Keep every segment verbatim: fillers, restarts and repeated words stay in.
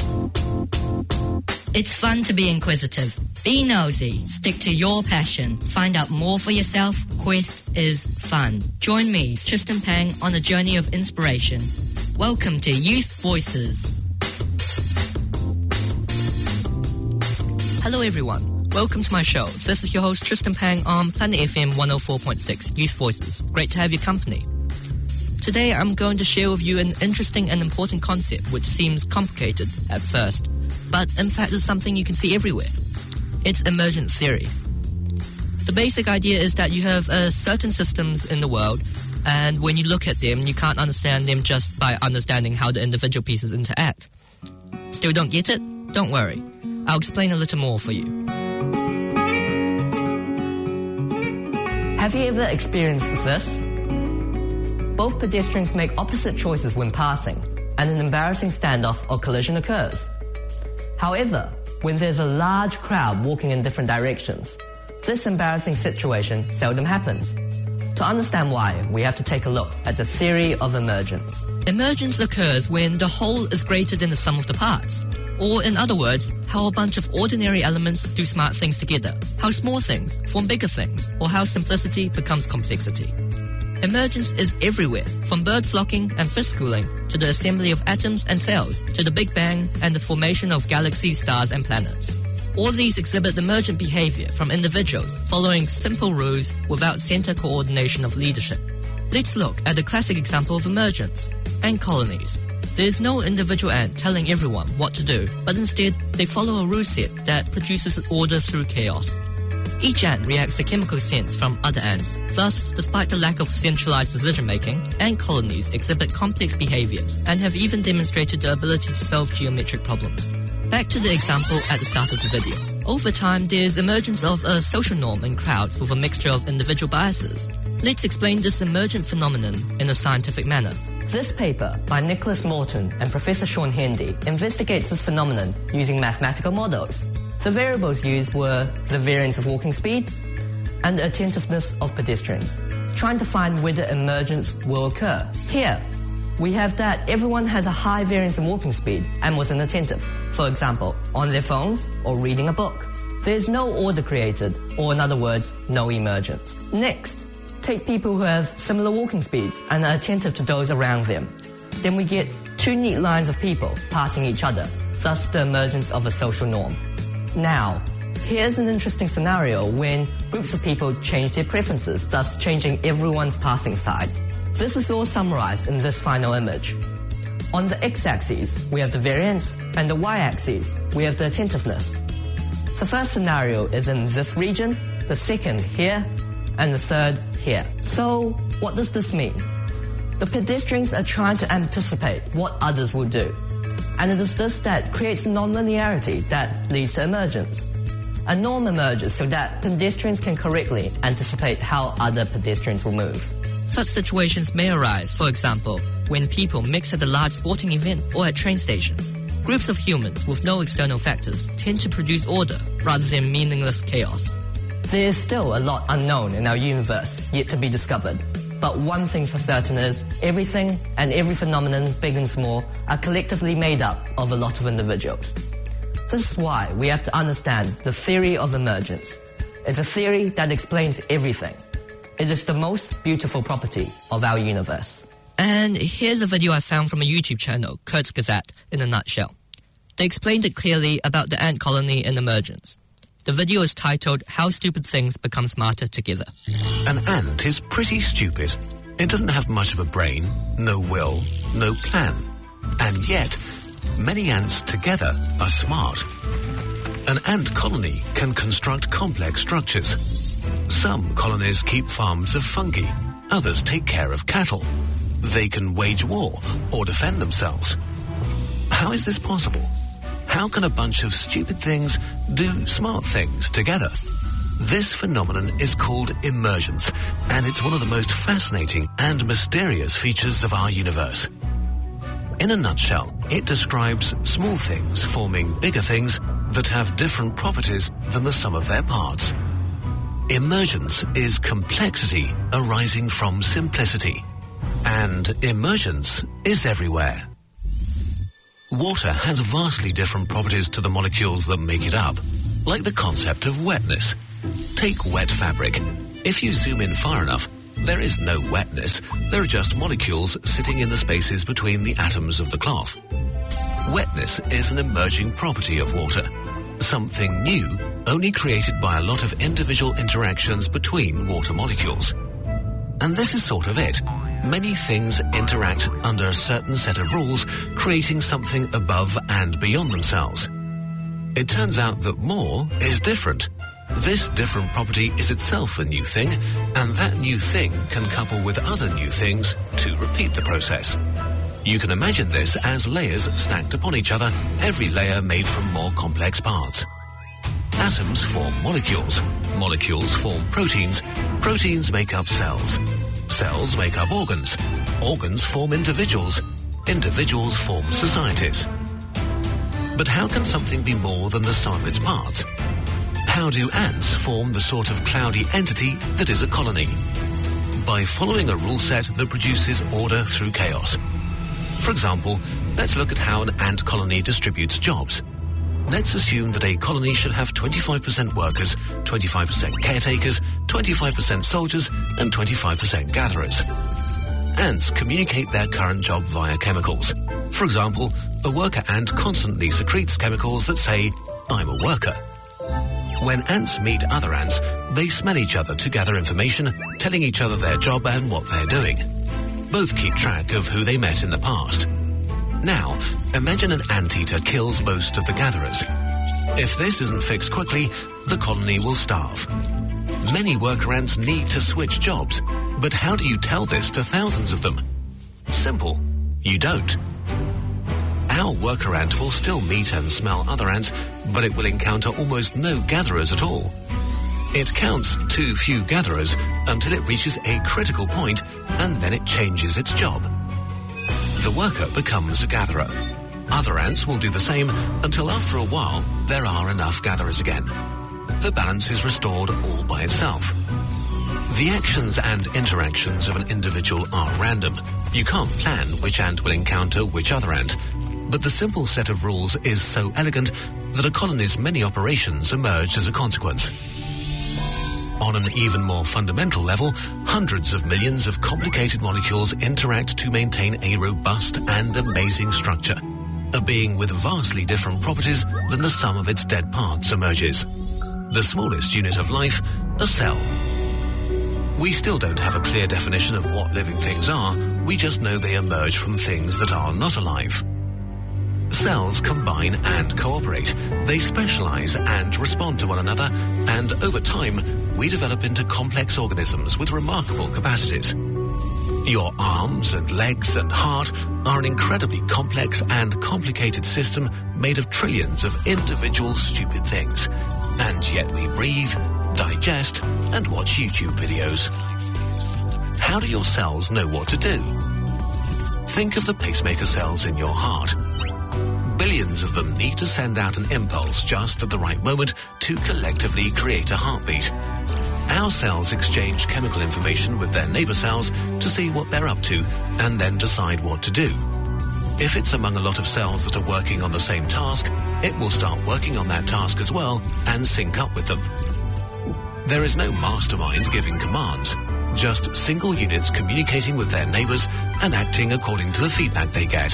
It's fun to be inquisitive. Be nosy. Stick to your passion. Find out more for yourself. Quest is fun. Join me, Tristan Pang, on a journey of inspiration. Welcome to Youth Voices. Hello everyone. Welcome to my show. This is your host Tristan Pang on Planet F M one oh four point six, Youth Voices. Great to have your company. Today I'm going to share with you an interesting and important concept which seems complicated at first, but in fact is something you can see everywhere. It's emergent theory. The basic idea is that you have uh, certain systems in the world, and when you look at them, you can't understand them just by understanding how the individual pieces interact. Still don't get it? Don't worry. I'll explain a little more for you. Have you ever experienced this? Both pedestrians make opposite choices when passing, and an embarrassing standoff or collision occurs. However, when there's a large crowd walking in different directions, this embarrassing situation seldom happens. To understand why, we have to take a look at the theory of emergence. Emergence occurs when the whole is greater than the sum of the parts. Or, in other words, how a bunch of ordinary elements do smart things together, how small things form bigger things, or how simplicity becomes complexity. Emergence is everywhere, from bird flocking and fish schooling to the assembly of atoms and cells, to the Big Bang and the formation of galaxies, stars and planets. All these exhibit emergent behavior from individuals following simple rules without center coordination of leadership. Let's look at a classic example of emergence: ant colonies. There's no individual ant telling everyone what to do, but instead they follow a rule set that produces order through chaos. Each ant reacts to chemical scents from other ants. Thus, despite the lack of centralized decision-making, ant colonies exhibit complex behaviors and have even demonstrated the ability to solve geometric problems. Back to the example at the start of the video. Over time, there's emergence of a social norm in crowds with a mixture of individual biases. Let's explain this emergent phenomenon in a scientific manner. This paper by Nicholas Morton and Professor Sean Hendy investigates this phenomenon using mathematical models. The variables used were the variance of walking speed and the attentiveness of pedestrians, trying to find whether emergence will occur. Here, we have that everyone has a high variance in walking speed and was inattentive, for example, on their phones or reading a book. There's no order created, or in other words, no emergence. Next, take people who have similar walking speeds and are attentive to those around them. Then we get two neat lines of people passing each other, thus the emergence of a social norm. Now, here's an interesting scenario when groups of people change their preferences, thus changing everyone's passing side. This is all summarized in this final image. On the x-axis, we have the variance, and the y-axis, we have the attentiveness. The first scenario is in this region, the second here, and the third here. So, what does this mean? The pedestrians are trying to anticipate what others will do. And it is this that creates non-linearity that leads to emergence. A norm emerges so that pedestrians can correctly anticipate how other pedestrians will move. Such situations may arise, for example, when people mix at a large sporting event or at train stations. Groups of humans with no external factors tend to produce order rather than meaningless chaos. There is still a lot unknown in our universe yet to be discovered. But one thing for certain is, everything and every phenomenon, big and small, are collectively made up of a lot of individuals. This is why we have to understand the theory of emergence. It's a theory that explains everything. It is the most beautiful property of our universe. And here's a video I found from a YouTube channel, Kurzgesagt, in a nutshell. They explained it clearly about the ant colony and emergence. The video is titled, How Stupid Things Become Smarter Together. An ant is pretty stupid. It doesn't have much of a brain, no will, no plan. And yet, many ants together are smart. An ant colony can construct complex structures. Some colonies keep farms of fungi. Others take care of cattle. They can wage war or defend themselves. How is this possible? How can a bunch of stupid things do smart things together? This phenomenon is called emergence, and it's one of the most fascinating and mysterious features of our universe. In a nutshell, it describes small things forming bigger things that have different properties than the sum of their parts. Emergence is complexity arising from simplicity, and emergence is everywhere. Water has vastly different properties to the molecules that make it up, like the concept of wetness. Take wet fabric. If you zoom in far enough, there is no wetness. There are just molecules sitting in the spaces between the atoms of the cloth. Wetness is an emerging property of water, something new, only created by a lot of individual interactions between water molecules. And this is sort of it. Many things interact under a certain set of rules, creating something above and beyond themselves. It turns out that more is different. This different property is itself a new thing, and that new thing can couple with other new things to repeat the process. You can imagine this as layers stacked upon each other, every layer made from more complex parts. Atoms form molecules. Molecules form proteins. Proteins make up cells. Cells make up organs. Organs form individuals. Individuals form societies. But how can something be more than the sum of its parts? How do ants form the sort of cloudy entity that is a colony? By following a rule set that produces order through chaos. For example, let's look at how an ant colony distributes jobs. Let's assume that a colony should have twenty-five percent workers, twenty-five percent caretakers, twenty-five percent soldiers, and twenty-five percent gatherers. Ants communicate their current job via chemicals. For example, a worker ant constantly secretes chemicals that say, "I'm a worker." When ants meet other ants, they smell each other to gather information, telling each other their job and what they're doing. Both keep track of who they met in the past. Now, imagine an anteater kills most of the gatherers. If this isn't fixed quickly, the colony will starve. Many worker ants need to switch jobs, but how do you tell this to thousands of them? Simple. You don't. Our worker ant will still meet and smell other ants, but it will encounter almost no gatherers at all. It counts too few gatherers until it reaches a critical point, and then it changes its job. The worker becomes a gatherer. Other ants will do the same until after a while there are enough gatherers again. The balance is restored all by itself. The actions and interactions of an individual are random. You can't plan which ant will encounter which other ant, but the simple set of rules is so elegant that a colony's many operations emerge as a consequence. On an even more fundamental level, hundreds of millions of complicated molecules interact to maintain a robust and amazing structure. A being with vastly different properties than the sum of its dead parts emerges. The smallest unit of life, a cell. We still don't have a clear definition of what living things are, we just know they emerge from things that are not alive. Cells combine and cooperate. They specialize and respond to one another, and over time, we develop into complex organisms with remarkable capacities. Your arms and legs and heart are an incredibly complex and complicated system made of trillions of individual stupid things. And yet we breathe, digest, and watch YouTube videos. How do your cells know what to do? Think of the pacemaker cells in your heart. Billions of them need to send out an impulse just at the right moment to collectively create a heartbeat. Our cells exchange chemical information with their neighbor cells to see what they're up to and then decide what to do. If it's among a lot of cells that are working on the same task, it will start working on that task as well and sync up with them. There is no mastermind giving commands, just single units communicating with their neighbors and acting according to the feedback they get.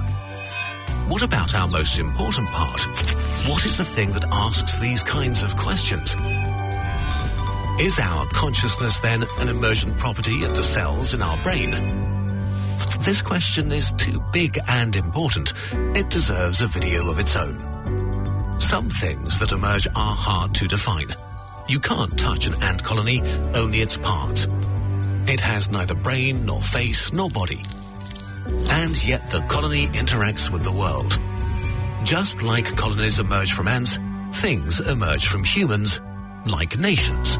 What about our most important part? What is the thing that asks these kinds of questions? Is our consciousness then an emergent property of the cells in our brain? This question is too big and important. It deserves a video of its own. Some things that emerge are hard to define. You can't touch an ant colony, only its parts. It has neither brain, nor face, nor body. And yet the colony interacts with the world. Just like colonies emerge from ants, things emerge from humans, like nations.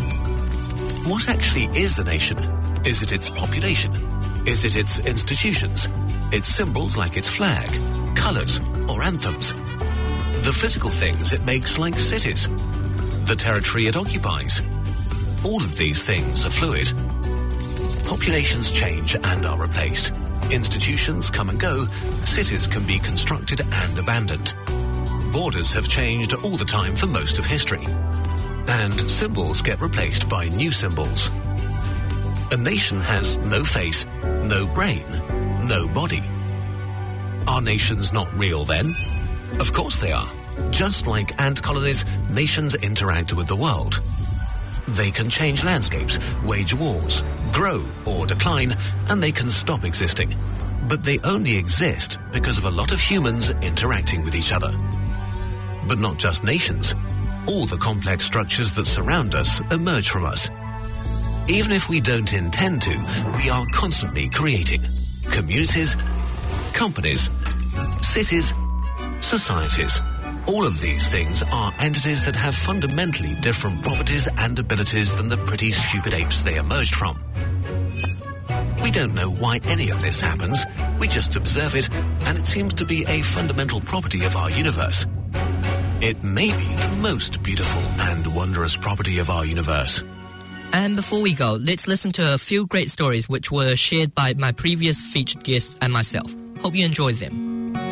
What actually is a nation? Is it its population? Is it its institutions? Its symbols like its flag, colors, or anthems? The physical things it makes like cities? The territory it occupies? All of these things are fluid. Populations change and are replaced. Institutions come and go, cities can be constructed and abandoned. Borders have changed all the time for most of history. And symbols get replaced by new symbols. A nation has no face, no brain, no body. Are nations not real then? Of course they are. Just like ant colonies, nations interact with the world. They can change landscapes, wage wars, grow or decline, and they can stop existing. But they only exist because of a lot of humans interacting with each other. But not just nations. All the complex structures that surround us emerge from us. Even if we don't intend to, we are constantly creating communities, companies, cities, societies. All of these things are entities that have fundamentally different properties and abilities than the pretty stupid apes they emerged from. We don't know why any of this happens. We just observe it, and it seems to be a fundamental property of our universe. It may be the most beautiful and wondrous property of our universe. And before we go, let's listen to a few great stories which were shared by my previous featured guests and myself. Hope you enjoyed them.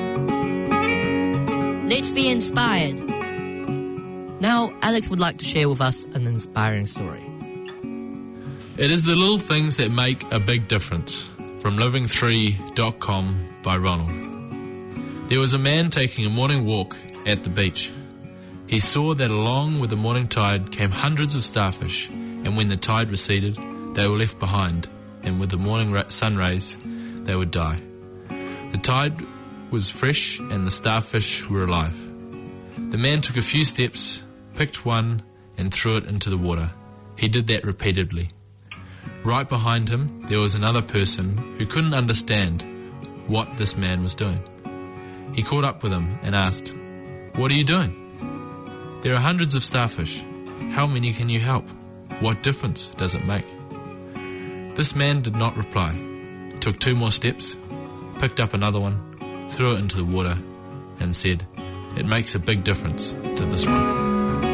Let's be inspired. Now, Alex would like to share with us an inspiring story. It is the little things that make a big difference. From living three dot com by Ronald. There was a man taking a morning walk at the beach. He saw that along with the morning tide came hundreds of starfish, and when the tide receded, they were left behind, and with the morning ra- sun rays, they would die. The tide was fresh, and the starfish were alive. The man took a few steps, picked one, and threw it into the water. He did that repeatedly. Right behind him, there was another person who couldn't understand what this man was doing. He caught up with him and asked, "What are you doing? There are hundreds of starfish. How many can you help? What difference does it make?" This man did not reply. He took two more steps, picked up another one, threw it into the water, and said, "It makes a big difference to this one."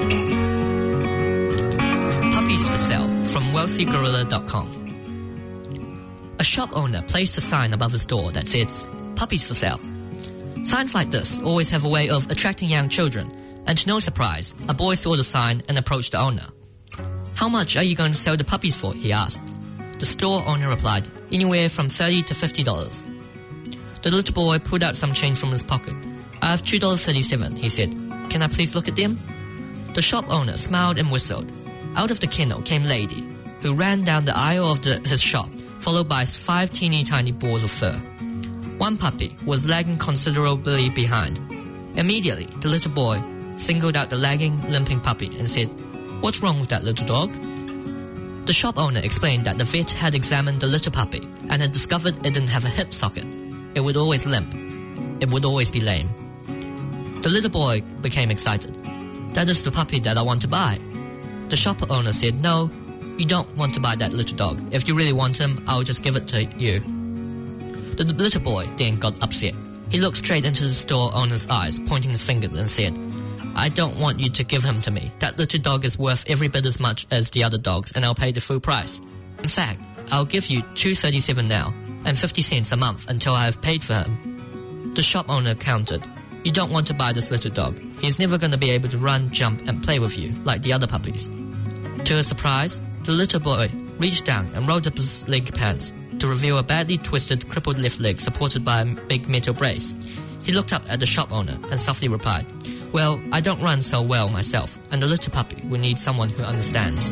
Puppies for sale from wealthy gorilla dot com. A shop owner placed a sign above his door that says, "Puppies for sale." Signs like this always have a way of attracting young children, and to no surprise, a boy saw the sign and approached the owner. "How much are you going to sell the puppies for?" he asked. The store owner replied, "Anywhere from thirty to fifty dollars. The little boy pulled out some change from his pocket. "I have two dollars and thirty-seven cents, he said. "Can I please look at them?" The shop owner smiled and whistled. Out of the kennel came Lady, who ran down the aisle of the, his shop, followed by five teeny tiny balls of fur. One puppy was lagging considerably behind. Immediately, the little boy singled out the lagging, limping puppy and said, "What's wrong with that little dog?" The shop owner explained that the vet had examined the little puppy and had discovered it didn't have a hip socket. It would always limp. It would always be lame. The little boy became excited. "That is the puppy that I want to buy." The shop owner said, "No, you don't want to buy that little dog. If you really want him, I'll just give it to you." The little boy then got upset. He looked straight into the store owner's eyes, pointing his finger and said, "I don't want you to give him to me. That little dog is worth every bit as much as the other dogs, and I'll pay the full price. In fact, I'll give you two dollars and thirty-seven cents now, and fifty cents a month until I have paid for him." The shop owner countered, "You don't want to buy this little dog. He's never going to be able to run, jump, and play with you like the other puppies." To his surprise, the little boy reached down and rolled up his leg pants to reveal a badly twisted, crippled left leg supported by a big metal brace. He looked up at the shop owner and softly replied, "Well, I don't run so well myself, and the little puppy will need someone who understands."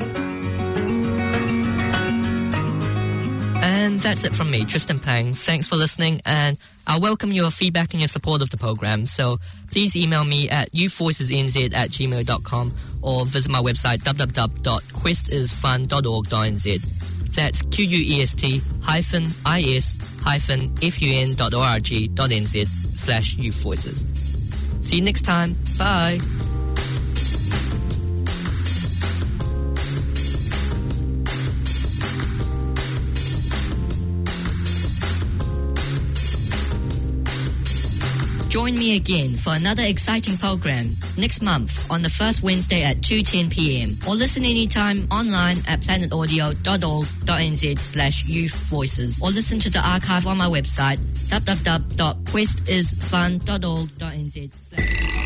And that's it from me, Tristan Pang. Thanks for listening, and I welcome your feedback and your support of the program. So please email me at youth voices n z at gmail dot com or visit my website w w w dot quest is fun dot org dot n z. That's Q U E S T hyphen I S hyphen F U N dot org dot N Z slash youth voices. See you next time. Bye. Join me again for another exciting program next month on the first Wednesday at two ten p.m. or listen anytime online at planetaudio.org.nz slash youth voices or listen to the archive on my website w w w dot quest is fun dot org dot n z.